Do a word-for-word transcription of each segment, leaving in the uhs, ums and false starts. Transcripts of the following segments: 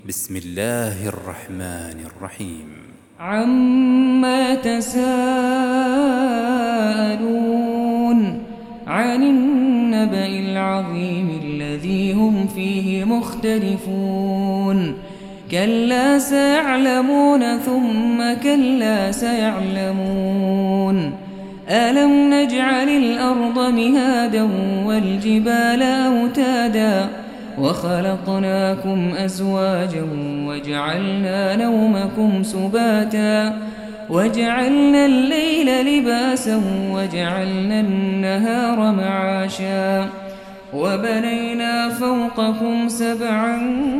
بسم الله الرحمن الرحيم. عما يتساءلون عن النبأ العظيم الذي هم فيه مختلفون كلا سيعلمون ثم كلا سيعلمون ألم نجعل الأرض مهادا والجبال أوتادا وخلقناكم أزواجا وجعلنا نومكم سباتا وجعلنا الليل لباسا وجعلنا النهار معاشا وبنينا فوقكم سبعا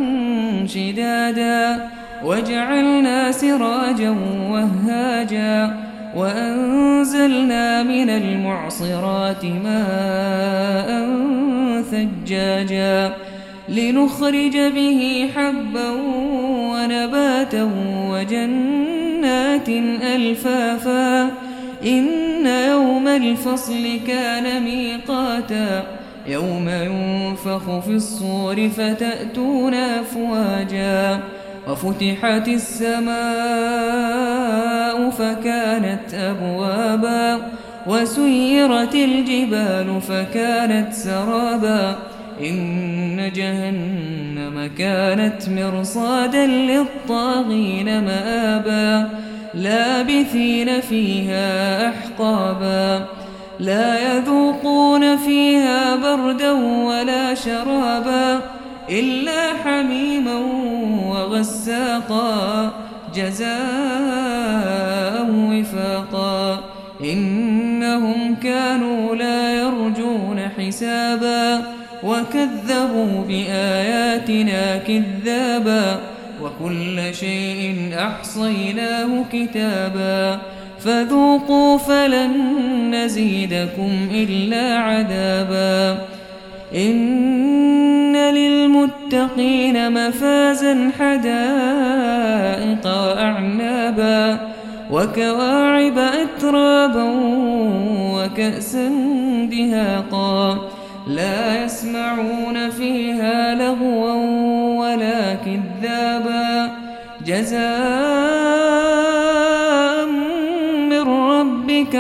شدادا وجعلنا سراجا وهاجا وأنزلنا من المعصرات ماء ثجاجا لنخرج به حبا ونباتا وجنات ألفافا إن يوم الفصل كان ميقاتا يوم ينفخ في الصور فتأتون أفواجا وفتحت السماء فكانت أبوابا وسيرت الجبال فكانت سرابا إن جهنم كانت مرصادا للطاغين مآبا لابثين فيها أحقابا لا يذوقون فيها بردا ولا شرابا إلا حميما وغساقا جزاء وفاقا إنهم كانوا لا يرجون حسابا وكذبوا بآياتنا كذابا وكل شيء أحصيناه كتابا فذوقوا فلن نزيدكم إلا عذابا إن للمتقين مفازا حدائق وأعنابا وكواعب أترابا وكأسا دهاقا لا يسمعون فيها لغوا ولا كذابا جزاء من ربك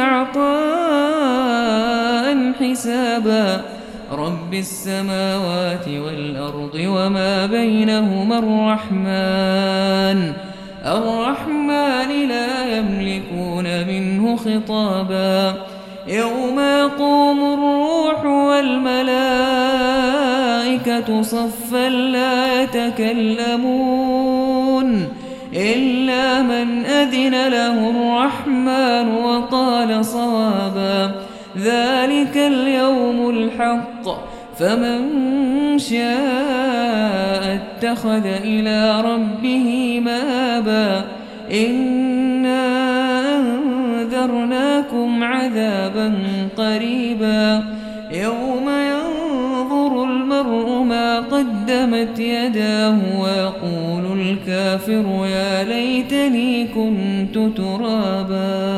عطاء حسابا رب السماوات والأرض وما بينهما الرحمن الرحمن لا يملكون منه خطابا يوم يقوم الروح والملائكة صفا لا يتكلمون إلا من أذن له الرحمن وقال صوابا ذلك اليوم الحق فمن شاء اتخذ إلى ربه مآبا إنا أنذرناكم عذابا قريبا يوم ينظر المرء ما قدمت يداه ويقول الكافر يا ليتني كنت ترابا.